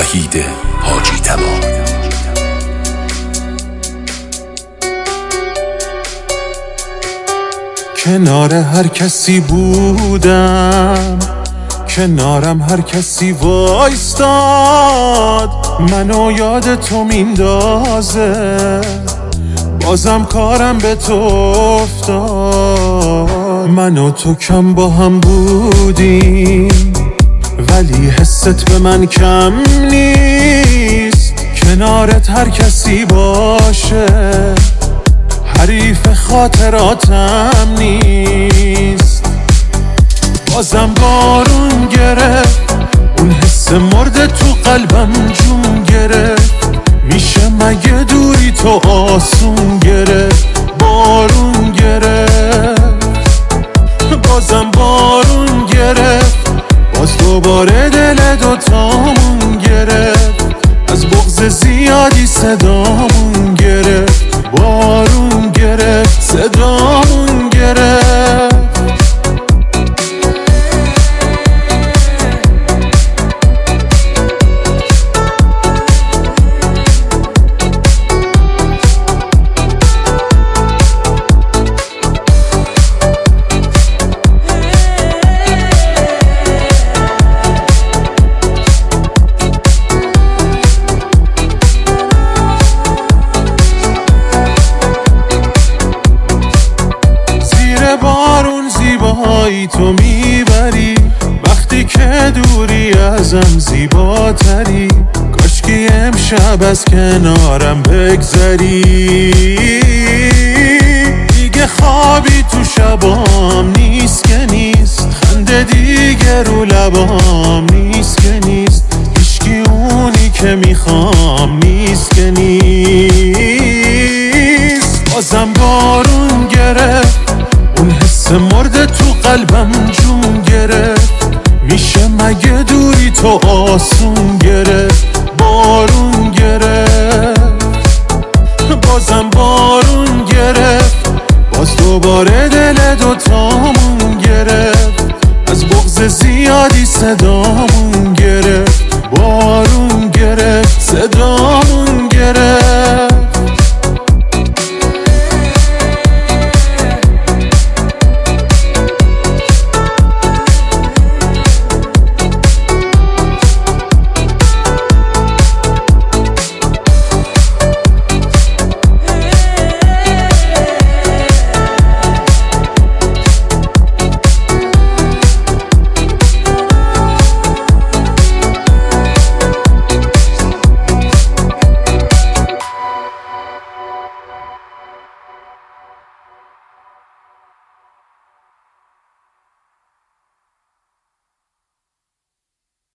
وحید حاجی تبا. کنار هر کسی بودم، کنارم هر کسی وایستاد، منو یاد تو میندازه، بازم کارم به تو افتاد. من و تو کم با هم بودیم ولی حست به من کم نیست. کنارت هر کسی باشه حریف خاطراتم نیست. بازم بارون گرفت، اون حس مرده تو قلبم جون گرفت. میشه مگه دوری تو آسون گرفت؟ بارون گرفت، بازم بارون گرفت، باز دوباره دل دوتامون گرفت. از بغض زیادی صدامون گرفت، بارون گرفت، صدامون گرفت. بارون زیبایی تو میبری، وقتی که دوری ازم زیباتری. کاشکی امشب از کنارم بگذری، دیگه خوابی تو شبام نیست که نیست، خنده دیگه رو لبام نیست که نیست، هیچکی اونی که میخوام نیست که نیست. بازم بارون گرفت، اون حس مرده تو قلبم جون گرفت. میشه مگه دوری تو آسون گرفت؟ بارون گرفت، بازم بارون گرفت، باز دوباره دل دوتامون گرفت. از بغض زیادی صدامون گرفت، بارون گرفت، صدامون